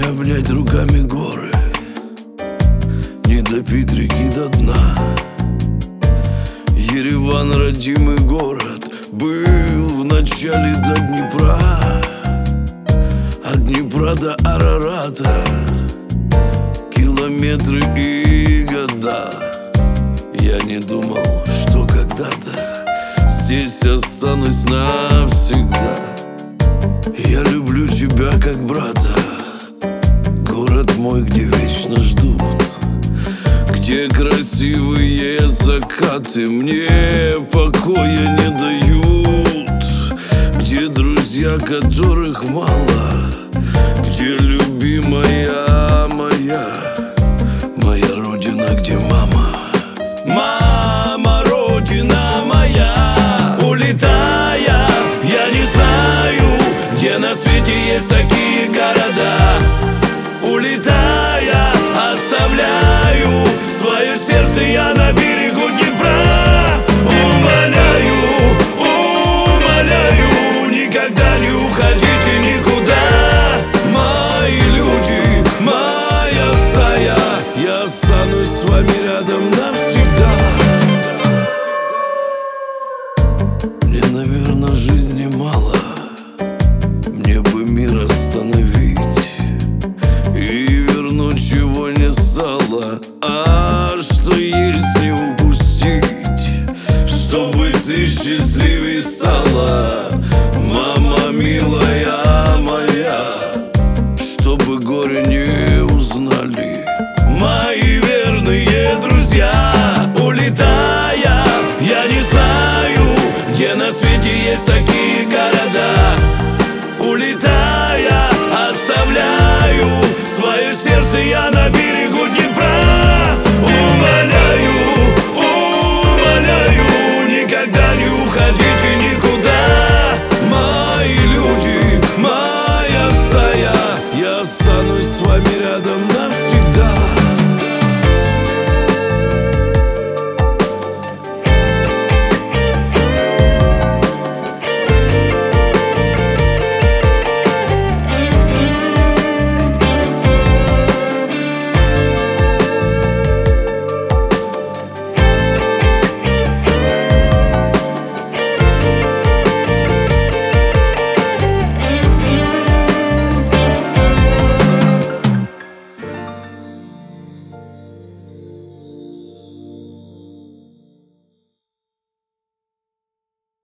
обнять руками горы, не допить реки до дна. Ереван, родимый город, был в начале до Днепра. От Днепра до Арарата километры и года. Я не думал, что когда-то здесь останусь навсегда. Я люблю тебя как брата, город мой, где вечно ждут, где красивые закаты мне покоя не дают, где друзья, которых мало, где любимая моя, моя родина, где мама. Мама, родина моя, улетая, я не знаю, где на свете есть такие города. Улетая, оставляю свое сердце я на берегу Днепра. Умоляю, умоляю, никогда не уходите никуда. Мои люди, моя стая, я останусь с вами рядом навсегда. Мне, наверное, жизни мало, мне бы мир остановить и вернуть, чего не стало, а что есть не упустить, чтобы ты счастливей стала, мама милая моя, чтобы горе не